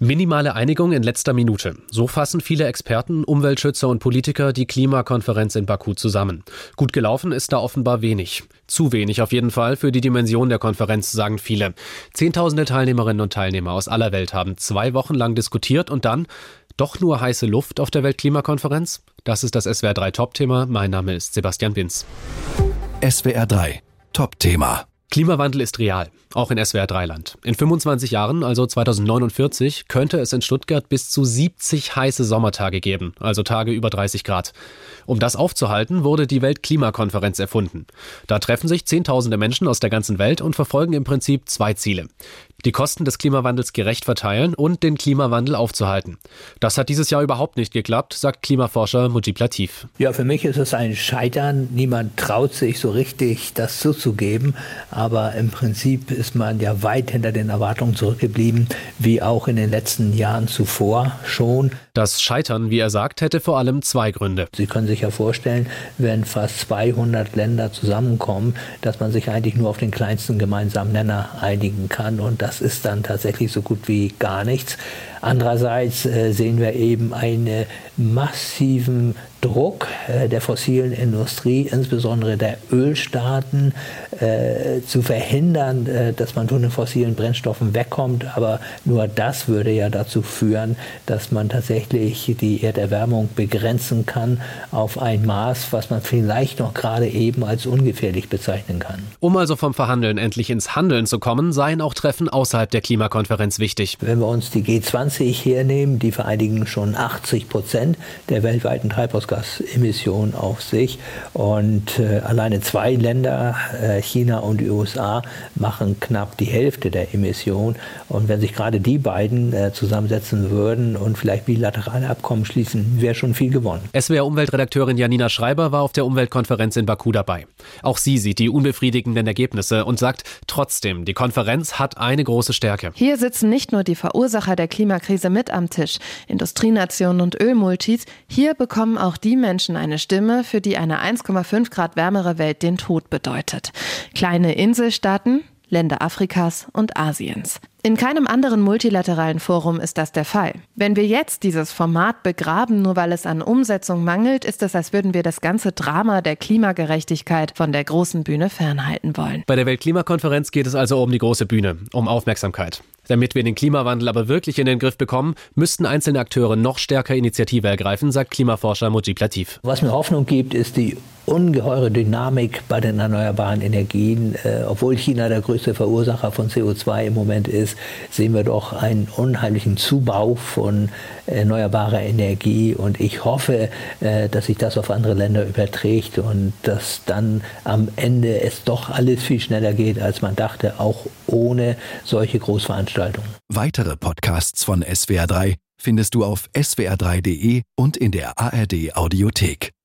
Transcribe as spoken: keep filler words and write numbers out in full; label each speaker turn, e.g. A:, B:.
A: Minimale Einigung in letzter Minute. So fassen viele Experten, Umweltschützer und Politiker die Klimakonferenz in Baku zusammen. Gut gelaufen ist da offenbar wenig. Zu wenig auf jeden Fall für die Dimension der Konferenz, sagen viele. Zehntausende Teilnehmerinnen und Teilnehmer aus aller Welt haben zwei Wochen lang diskutiert und dann doch nur heiße Luft auf der Weltklimakonferenz? Das ist das S W R drei Top-Thema. Mein Name ist Sebastian Binz.
B: S W R drei Top-Thema.
A: Klimawandel ist real, auch in S W R drei Land. In fünfundzwanzig Jahren, also zweitausendneunundvierzig, könnte es in Stuttgart bis zu siebzig heiße Sommertage geben, also Tage über dreißig Grad. Um das aufzuhalten, wurde die Weltklimakonferenz erfunden. Da treffen sich Zehntausende Menschen aus der ganzen Welt und verfolgen im Prinzip zwei Ziele. Die Kosten des Klimawandels gerecht verteilen und den Klimawandel aufzuhalten. Das hat dieses Jahr überhaupt nicht geklappt, sagt Klimaforscher Mujib Latif.
C: Ja, für mich ist es ein Scheitern. Niemand traut sich so richtig, das zuzugeben. Aber im Prinzip ist man ja weit hinter den Erwartungen zurückgeblieben, wie auch in den letzten Jahren zuvor schon.
A: Das Scheitern, wie er sagt, hätte vor allem zwei Gründe.
C: Sie können sich ja vorstellen, wenn fast zweihundert Länder zusammenkommen, dass man sich eigentlich nur auf den kleinsten gemeinsamen Nenner einigen kann. Und das ist dann tatsächlich so gut wie gar nichts. Andererseits äh, sehen wir eben einen massiven Druck äh, der fossilen Industrie, insbesondere der Ölstaaten, äh, zu verhindern, äh, dass man von den fossilen Brennstoffen wegkommt. Aber nur das würde ja dazu führen, dass man tatsächlich die Erderwärmung begrenzen kann auf ein Maß, was man vielleicht noch gerade eben als ungefährlich bezeichnen kann.
A: Um also vom Verhandeln endlich ins Handeln zu kommen, seien auch Treffen außerhalb der Klimakonferenz wichtig.
C: Wenn wir uns die G zwanzig hernehmen, die vereinigen schon achtzig Prozent der weltweiten Treibhausgasemissionen auf sich. Und äh, alleine zwei Länder, äh, China und die U S A, machen knapp die Hälfte der Emissionen. Und wenn sich gerade die beiden äh, zusammensetzen würden und vielleicht bilaterale Abkommen schließen, wäre schon viel gewonnen.
A: S W R-Umweltredakteurin Janina Schreiber war auf der Umweltkonferenz in Baku dabei. Auch sie sieht die unbefriedigenden Ergebnisse und sagt trotzdem, die Konferenz hat eine große Stärke.
D: Hier sitzen nicht nur die Verursacher der Klimakrise mit am Tisch, Industrienationen und Ölmultis, hier bekommen auch die Menschen eine Stimme, für die eine eins Komma fünf Grad wärmere Welt den Tod bedeutet. Kleine Inselstaaten, Länder Afrikas und Asiens. In keinem anderen multilateralen Forum ist das der Fall. Wenn wir jetzt dieses Format begraben, nur weil es an Umsetzung mangelt, ist es, als würden wir das ganze Drama der Klimagerechtigkeit von der großen Bühne fernhalten wollen.
A: Bei der Weltklimakonferenz geht es also um die große Bühne, um Aufmerksamkeit. Damit wir den Klimawandel aber wirklich in den Griff bekommen, müssten einzelne Akteure noch stärker Initiative ergreifen, sagt Klimaforscher Mujib Latif.
C: Was mir Hoffnung gibt, ist die ungeheure Dynamik bei den erneuerbaren Energien. Äh, obwohl China der größte Verursacher von C O zwei im Moment ist, sehen wir doch einen unheimlichen Zubau von erneuerbarer Energie. Und ich hoffe, äh, dass sich das auf andere Länder überträgt und dass dann am Ende es doch alles viel schneller geht, als man dachte, auch ohne solche Großveranstaltungen.
B: Weitere Podcasts von S W R drei findest du auf s w r drei punkt de und in der A R D Audiothek.